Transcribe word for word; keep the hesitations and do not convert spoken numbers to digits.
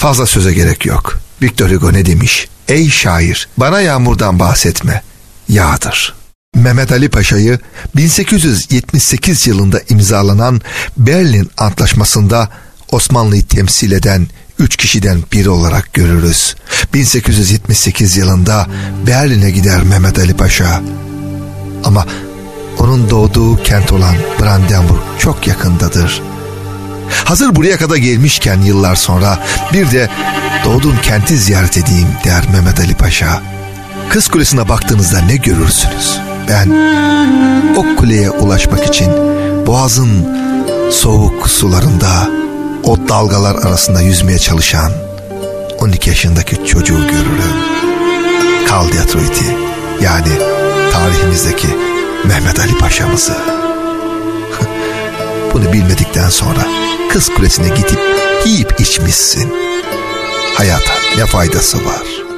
Fazla söze gerek yok. Victor Hugo ne demiş? Ey şair, bana yağmurdan bahsetme. Yağdır. Mehmet Ali Paşa'yı bin sekiz yüz yetmiş sekiz yılında imzalanan Berlin Antlaşması'nda Osmanlı'yı temsil eden üç kişiden biri olarak görürüz. bin sekiz yüz yetmiş sekiz yılında Berlin'e gider Mehmet Ali Paşa. Ama onun doğduğu kent olan Brandenburg çok yakındadır. Hazır buraya kadar gelmişken yıllar sonra bir de doğduğum kenti ziyaret edeyim der Mehmet Ali Paşa. Kız Kulesi'ne baktığınızda ne görürsünüz? Ben o kuleye ulaşmak için Boğaz'ın soğuk sularında o dalgalar arasında yüzmeye çalışan on iki yaşındaki çocuğu görürüm. Karl Dietrich, yani tarihimizdeki Mehmet Ali Paşa'mızı. Bunu bilmedikten sonra Kız Kulesi'ne gidip yiyip içmişsin. Hayata ne faydası var?